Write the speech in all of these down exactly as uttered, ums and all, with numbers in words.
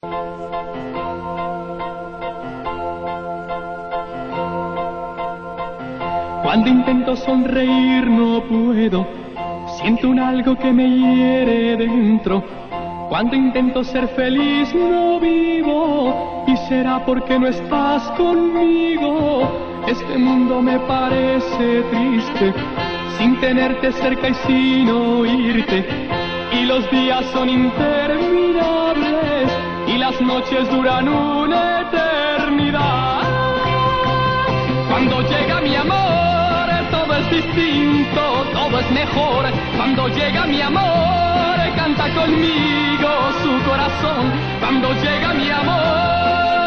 Cuando intento sonreír no puedo, siento un algo que me hiere dentro. Cuando intento ser feliz no vivo, y será porque no estás conmigo. Este mundo me parece triste, sin tenerte cerca y sin oírte. Y los días son interminables, y las noches duran una eternidad. Cuando llega mi amor, todo es distinto, todo es mejor. Cuando llega mi amor, canta conmigo su corazón. Cuando llega mi amor.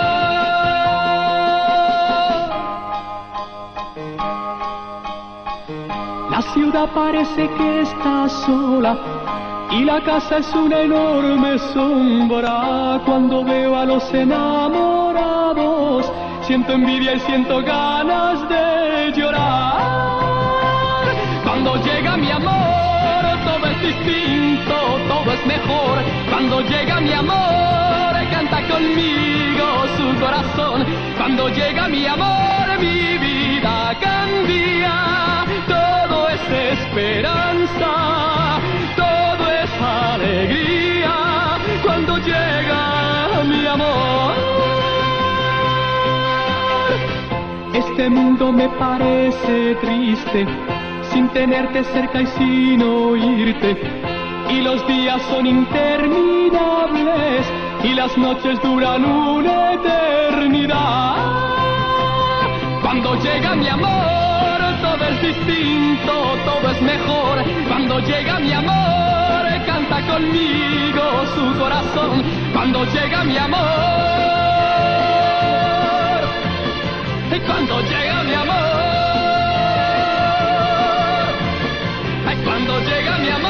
La ciudad parece que está sola y la casa es una enorme sombra. Cuando veo a los enamorados, siento envidia y siento ganas de llorar. Cuando llega mi amor, todo es distinto, todo es mejor. Cuando llega mi amor, canta conmigo su corazón. Cuando llega mi amor, mi vida cambia. Todo es esperanza, todo es alegría. Cuando llega mi amor. Este mundo me parece triste, sin tenerte cerca y sin oírte. Y los días son interminables, y las noches duran una eternidad. Cuando llega mi amor, todo es distinto, todo es mejor. Cuando llega mi amor, canta conmigo su corazón. Cuando llega mi amor. Cuando llega mi amor, ay, cuando llega mi amor.